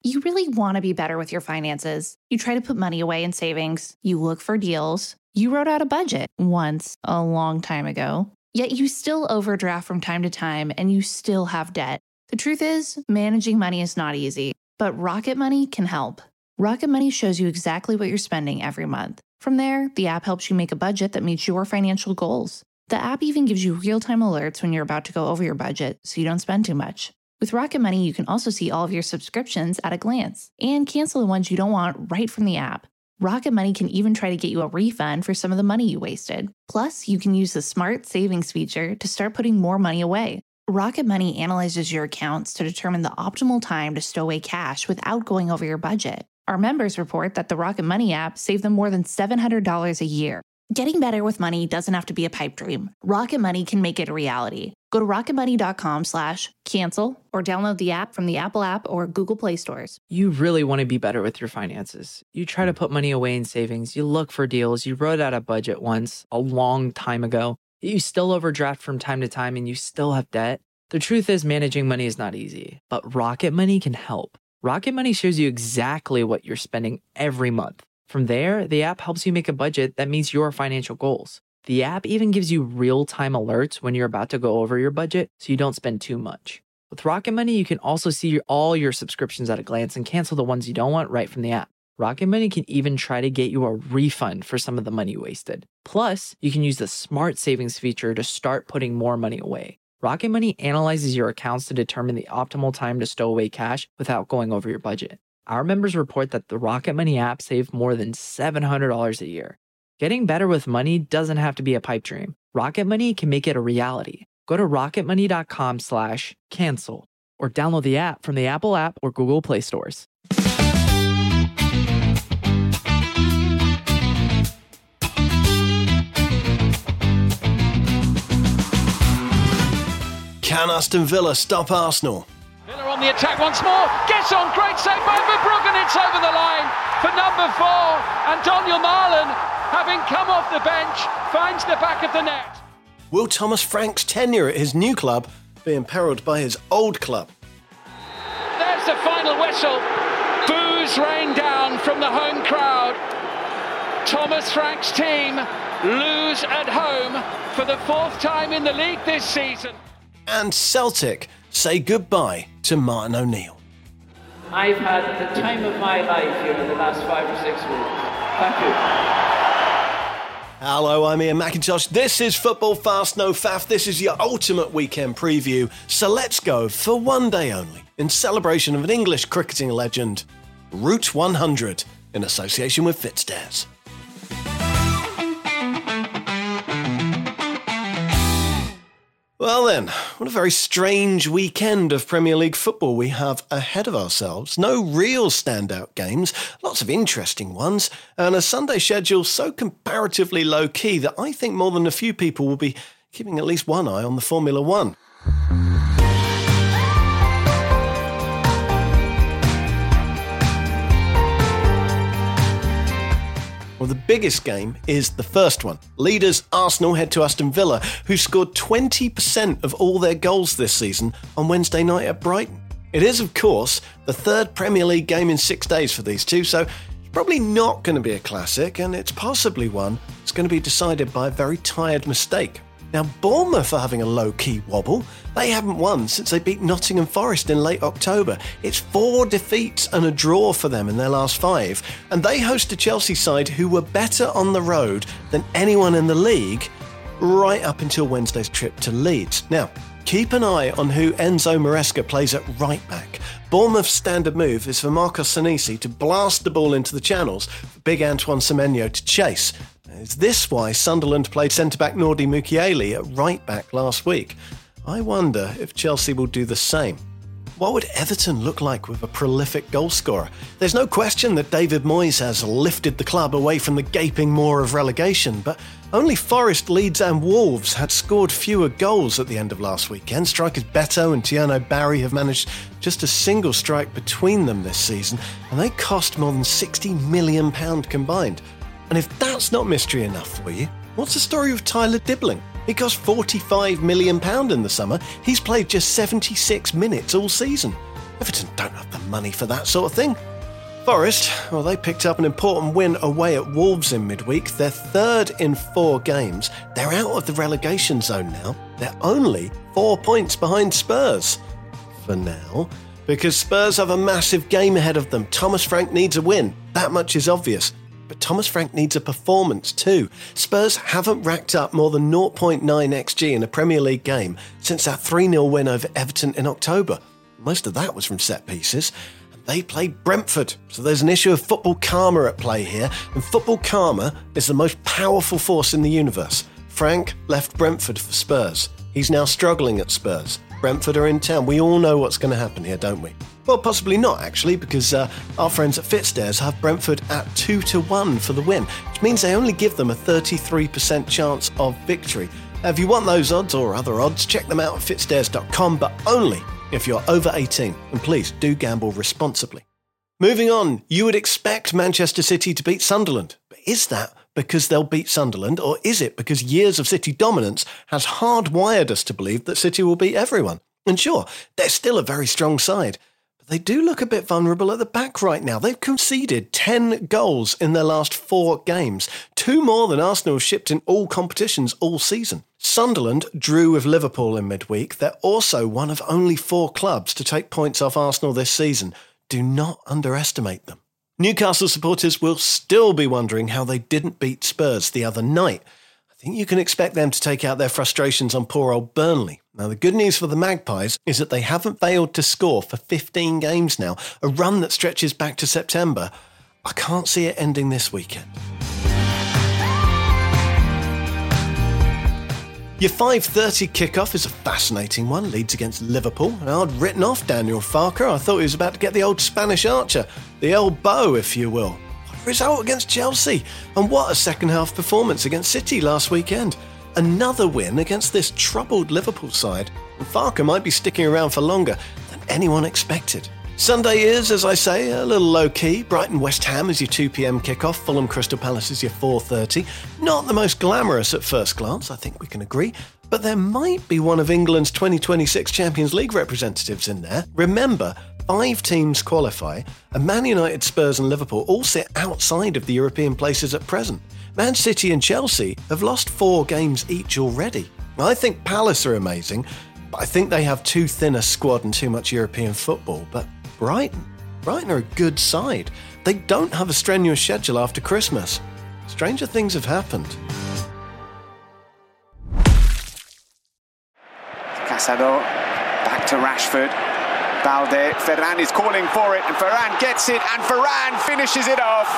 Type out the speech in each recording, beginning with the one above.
You really want to be better with your finances. You try to put money away in savings. You look for deals. You wrote out a budget once a long time ago. Yet you still overdraft from time to time and you still have debt. The truth is, managing money is not easy, but Rocket Money can help. Rocket Money shows you exactly what you're spending every month. From there, the app helps you make a budget that meets your financial goals. The app even gives you real-time alerts when you're about to go over your budget so you don't spend too much. With Rocket Money, you can also see all of your subscriptions at a glance and cancel the ones you don't want right from the app. Rocket Money can even try to get you a refund for some of the money you wasted. Plus, you can use the Smart Savings feature to start putting more money away. Rocket Money analyzes your accounts to determine the optimal time to stow away cash without going over your budget. Our members report that the Rocket Money app saved them more than $700 a year. Getting better with money doesn't have to be a pipe dream. Rocket Money can make it a reality. Go to rocketmoney.com/cancel or download the app from the Apple App or Google Play stores. You really want to be better with your finances. You try to put money away in savings. You look for deals. You wrote out a budget once a long time ago. You still overdraft from time to time and you still have debt. The truth is, managing money is not easy, but Rocket Money can help. Rocket Money shows you exactly what you're spending every month. From there, the app helps you make a budget that meets your financial goals. The app even gives you real-time alerts when you're about to go over your budget so you don't spend too much. With Rocket Money, you can also see all your subscriptions at a glance and cancel the ones you don't want right from the app. Rocket Money can even try to get you a refund for some of the money wasted. Plus, you can use the Smart Savings feature to start putting more money away. Rocket Money analyzes your accounts to determine the optimal time to stow away cash without going over your budget. Our members report that the Rocket Money app saved more than $700 a year. Getting better with money doesn't have to be a pipe dream. Rocket Money can make it a reality. Go to rocketmoney.com/cancel or download the app from the Apple App or Google Play stores. Can Aston Villa stop Arsenal? Villa on the attack once more. Gets on. Great save by Verbruggen. It's over the line for number 4. And Daniel Marlon, having come off the bench, finds the back of the net. Will Thomas Frank's tenure at his new club be imperilled by his old club? There's the final whistle. Boos rain down from the home crowd. Thomas Frank's team lose at home for the 4th time in the league this season. And Celtic say goodbye to Martin O'Neill. I've had the time of my life here in the last 5 or 6 weeks. Thank you. Hello, I'm Ian McIntosh. This is Football Fast No Faff. This is your ultimate weekend preview. So let's go for one day only in celebration of an English cricketing legend, Route 100, in association with Fitzdares. Well then, what a very strange weekend of Premier League football we have ahead of ourselves. No real standout games, lots of interesting ones, and a Sunday schedule so comparatively low-key that I think more than a few people will be keeping at least one eye on the Formula One. Well, the biggest game is the first one. Leaders Arsenal head to Aston Villa, who scored 20% of all their goals this season on Wednesday night at Brighton. It is, of course, the third Premier League game in 6 days for these two, so it's probably not going to be a classic, and it's possibly one that's going to be decided by a very tired mistake. Now, Bournemouth are having a low-key wobble. They haven't won since they beat Nottingham Forest in late October. It's 4 defeats and a draw for them in their last 5. And they host a Chelsea side who were better on the road than anyone in the league right up until Wednesday's trip to Leeds. Now, keep an eye on who Enzo Maresca plays at right back. Bournemouth's standard move is for Marcos Senesi to blast the ball into the channels for big Antoine Semenyo to chase. Is this why Sunderland played centre-back Nordi Mukiele at right-back last week? I wonder if Chelsea will do the same. What would Everton look like with a prolific goalscorer? There's no question that David Moyes has lifted the club away from the gaping maw of relegation, but only Forest, Leeds and Wolves had scored fewer goals at the end of last weekend. Strikers Beto and Tierno Barry have managed just a single strike between them this season, and they cost more than £60 million combined. And if that's not mystery enough for you, what's the story of Tyler Dibbling? He cost £45 million in the summer. He's played just 76 minutes all season. Everton don't have the money for that sort of thing. Forest, well, they picked up an important win away at Wolves in midweek. They're third in 4 games. They're out of the relegation zone now. They're only 4 points behind Spurs. For now, because Spurs have a massive game ahead of them. Thomas Frank needs a win. That much is obvious. But Thomas Frank needs a performance too. Spurs haven't racked up more than 0.9 XG in a Premier League game since that 3-0 win over Everton in October. Most of that was from set pieces. They played Brentford, so there's an issue of football karma at play here, and football karma is the most powerful force in the universe. Frank left Brentford for Spurs. He's now struggling at Spurs. Brentford are in town. We all know what's going to happen here, don't we? Well, possibly not, actually, because our friends at FitStairs have Brentford at 2-1 for the win, which means they only give them a 33% chance of victory. Now, if you want those odds or other odds, check them out at fitstairs.com, but only if you're over 18, and please do gamble responsibly. Moving on, you would expect Manchester City to beat Sunderland, but is that because they'll beat Sunderland, or is it because years of City dominance has hardwired us to believe that City will beat everyone? And sure, they're still a very strong side, but they do look a bit vulnerable at the back right now. They've conceded 10 goals in their last 4 games, 2 more than Arsenal have shipped in all competitions all season. Sunderland drew with Liverpool in midweek. They're also one of only 4 clubs to take points off Arsenal this season. Do not underestimate them. Newcastle supporters will still be wondering how they didn't beat Spurs the other night. I think you can expect them to take out their frustrations on poor old Burnley. Now, the good news for the Magpies is that they haven't failed to score for 15 games now, a run that stretches back to September. I can't see it ending this weekend. Your 5:30 kickoff is a fascinating one. Leeds against Liverpool. And I'd written off Daniel Farke. I thought he was about to get the old Spanish archer, the elbow, if you will. What a result against Chelsea. And what a second-half performance against City last weekend. Another win against this troubled Liverpool side. And Farke might be sticking around for longer than anyone expected. Sunday is, as I say, a little low-key. Brighton West Ham is your 2 p.m. kickoff. Fulham Crystal Palace is your 4:30. Not the most glamorous at first glance, I think we can agree. But there might be one of England's 2026 Champions League representatives in there. Remember, 5 teams qualify, and Man United, Spurs and Liverpool all sit outside of the European places at present. Man City and Chelsea have lost 4 games each already. I think Palace are amazing, but I think they have too thin a squad and too much European football. But Brighton are a good side. They don't have a strenuous schedule after Christmas. Stranger things have happened. Casado, back to Rashford. Balde, Ferran is calling for it, and Ferran gets it, and Ferran finishes it off.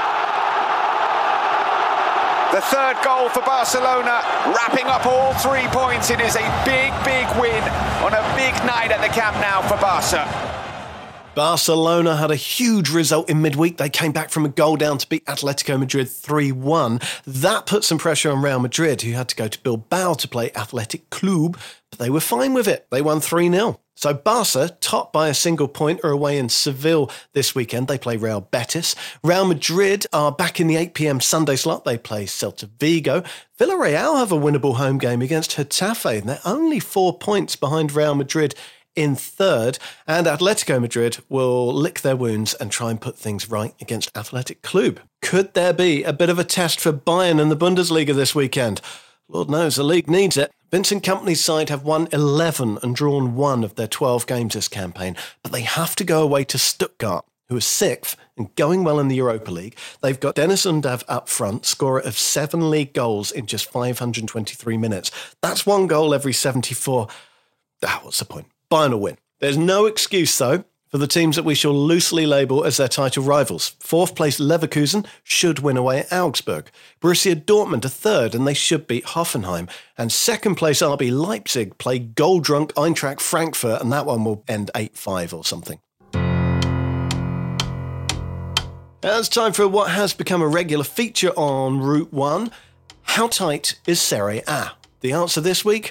The 3rd goal for Barcelona, wrapping up all 3 points. It is a big, big win on a big night at the Camp Nou for Barca. Barcelona had a huge result in midweek. They came back from a goal down to beat Atletico Madrid 3-1. That put some pressure on Real Madrid, who had to go to Bilbao to play Athletic Club, but they were fine with it. They won 3-0. So Barca, topped by a single point, are away in Seville this weekend. They play Real Betis. Real Madrid are back in the 8 p.m. Sunday slot. They play Celta Vigo. Villarreal have a winnable home game against Getafe, and they're only 4 points behind Real Madrid in 3rd, and Atletico Madrid will lick their wounds and try and put things right against Athletic Club. Could there be a bit of a test for Bayern in the Bundesliga this weekend? Lord knows the league needs it. Vincent Kompany's side have won 11 and drawn 1 of their 12 games this campaign, but they have to go away to Stuttgart, who are 6th and going well in the Europa League. They've got Dennis Undav up front, scorer of 7 league goals in just 523 minutes. That's 1 goal every 74. What's the point? Bayern will win. There's no excuse, though, for the teams that we shall loosely label as their title rivals. 4th place Leverkusen should win away at Augsburg. Borussia Dortmund are 3rd, and they should beat Hoffenheim. And 2nd place RB Leipzig play goal-drunk Eintracht Frankfurt, and that one will end 8-5 or something. Now it's time for what has become a regular feature on Route 1. How tight is Serie A? The answer this week?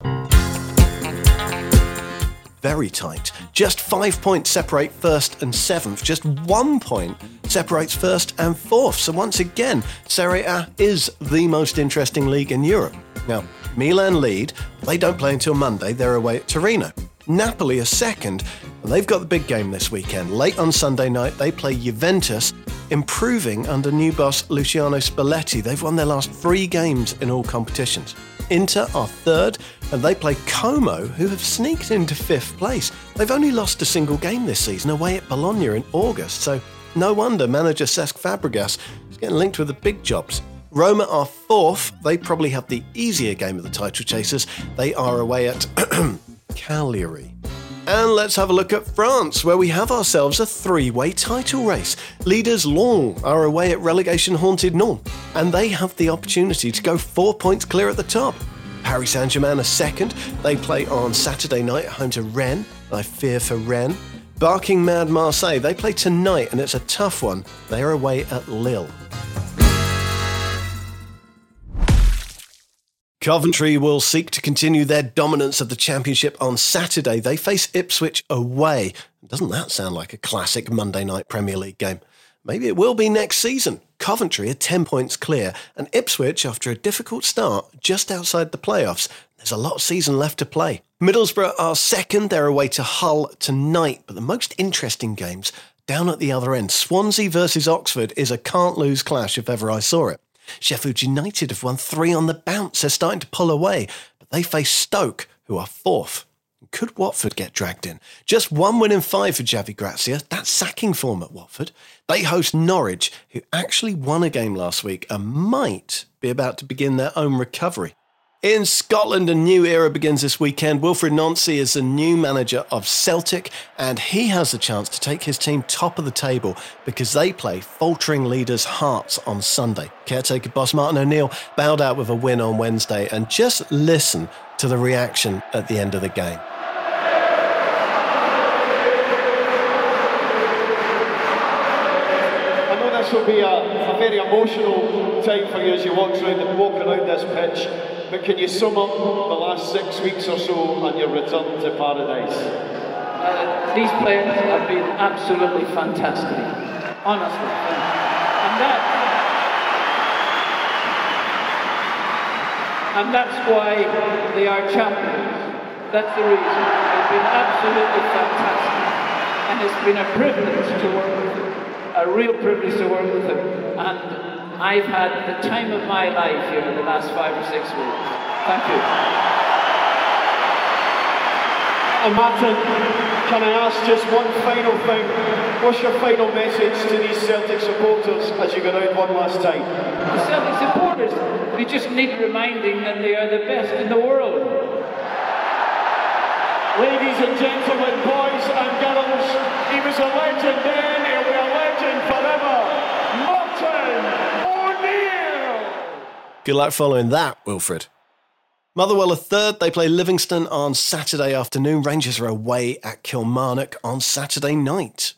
Very tight. Just 5 points separate 1st and 7th. Just 1 point separates 1st and 4th. So once again, Serie A is the most interesting league in Europe. Now, Milan lead. They don't play until Monday. They're away at Torino. Napoli are 2nd. And they've got the big game this weekend. Late on Sunday night, they play Juventus, improving under new boss Luciano Spalletti. They've won their last 3 games in all competitions. Inter are third, and they play Como, who have sneaked into 5th place. They've only lost a single game this season away at Bologna in August, so no wonder manager Cesc Fabregas is getting linked with the big jobs. Roma are 4th. They probably have the easier game of the title chasers. They are away at Cagliari. And let's have a look at France, where we have ourselves a 3-way title race. Leaders Lens are away at relegation-haunted Nantes, and they have the opportunity to go 4 points clear at the top. Paris Saint-Germain are second. They play on Saturday night at home to Rennes. I fear for Rennes. Barking mad Marseille, they play tonight, and it's a tough one. They are away at Lille. Coventry will seek to continue their dominance of the Championship on Saturday. They face Ipswich away. Doesn't that sound like a classic Monday night Premier League game? Maybe it will be next season. Coventry are 10 points clear, and Ipswich, after a difficult start, just outside the playoffs. There's a lot of season left to play. Middlesbrough are second. They're away to Hull tonight, but the most interesting games down at the other end. Swansea versus Oxford is a can't-lose clash if ever I saw it. Sheffield United have won 3 on the bounce. They're starting to pull away, but they face Stoke, who are 4th. Could Watford get dragged in? Just 1 win in 5 for Javi Gracia. That's sacking form at Watford. They host Norwich, who actually won a game last week and might be about to begin their own recovery. In Scotland, a new era begins this weekend. Wilfried Nancy is the new manager of Celtic, and he has the chance to take his team top of the table because they play faltering leaders Hearts on Sunday. Caretaker boss Martin O'Neill bowed out with a win on Wednesday, and just listen to the reaction at the end of the game. I know this will be a very emotional time for you as you walk around this pitch. But can you sum up the last 6 weeks or so on your return to paradise? These players have been absolutely fantastic, honestly. And that's why they are champions. That's the reason. They've been absolutely fantastic. And it's been a privilege to work with them. A real privilege to work with them. And I've had the time of my life here in the last 5 or 6 weeks. Thank you. And Martin, can I ask just one final thing? What's your final message to these Celtic supporters as you go out one last time? The Celtic supporters, they just need reminding that they are the best in the world. Ladies and gentlemen, boys and girls, he was a legend then, he'll be a legend forever. Martin! Good luck following that, Wilfred. Motherwell are third. They play Livingston on Saturday afternoon. Rangers are away at Kilmarnock on Saturday night.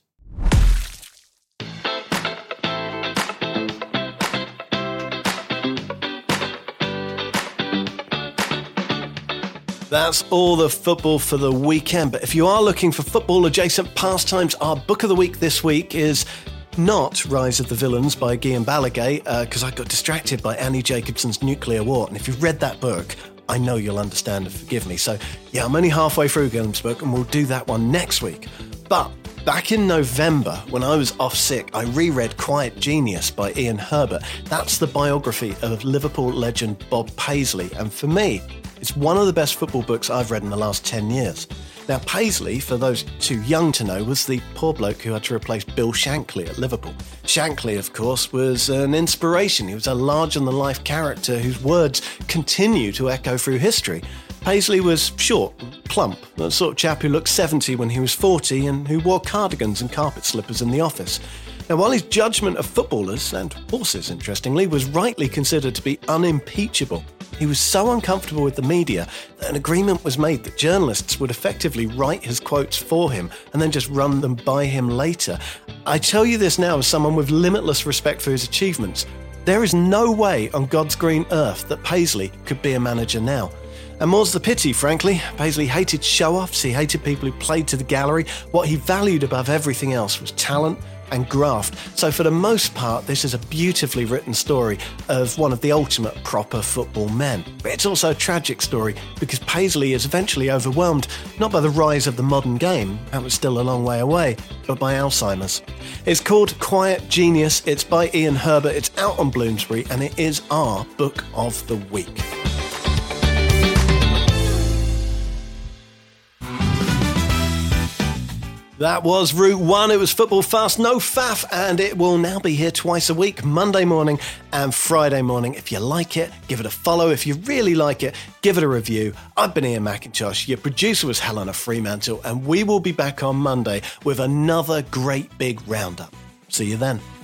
That's all the football for the weekend. But if you are looking for football-adjacent pastimes, our book of the week this week is not Rise of the Villains by Guillaume Balaguer, because I got distracted by Annie Jacobson's Nuclear War. And if you've read that book, I know you'll understand and forgive me. So, yeah, I'm only halfway through Guillaume's book, and we'll do that one next week. But back in November, when I was off sick, I reread Quiet Genius by Ian Herbert. That's the biography of Liverpool legend Bob Paisley. And for me, it's one of the best football books I've read in the last 10 years. Now, Paisley, for those too young to know, was the poor bloke who had to replace Bill Shankly at Liverpool. Shankly, of course, was an inspiration. He was a larger-than-life character whose words continue to echo through history. Paisley was short, plump, the sort of chap who looked 70 when he was 40 and who wore cardigans and carpet slippers in the office. Now, while his judgment of footballers, and horses interestingly, was rightly considered to be unimpeachable, he was so uncomfortable with the media that an agreement was made that journalists would effectively write his quotes for him and then just run them by him later. I tell you this now as someone with limitless respect for his achievements. There is no way on God's green earth that Paisley could be a manager now. And more's the pity, frankly. Paisley hated show-offs, he hated people who played to the gallery. What he valued above everything else was talent, and graft. So for the most part, this is a beautifully written story of one of the ultimate proper football men. But it's also a tragic story because Paisley is eventually overwhelmed, not by the rise of the modern game, that was still a long way away, but by Alzheimer's. It's called Quiet Genius, it's by Ian Herbert, it's out on Bloomsbury, and it is our Book of the Week. That was Route 1. It was Football Fast, no faff, and it will now be here twice a week, Monday morning and Friday morning. If you like it, give it a follow. If you really like it, give it a review. I've been Ian McIntosh. Your producer was Helena Fremantle, and we will be back on Monday with another great big roundup. See you then.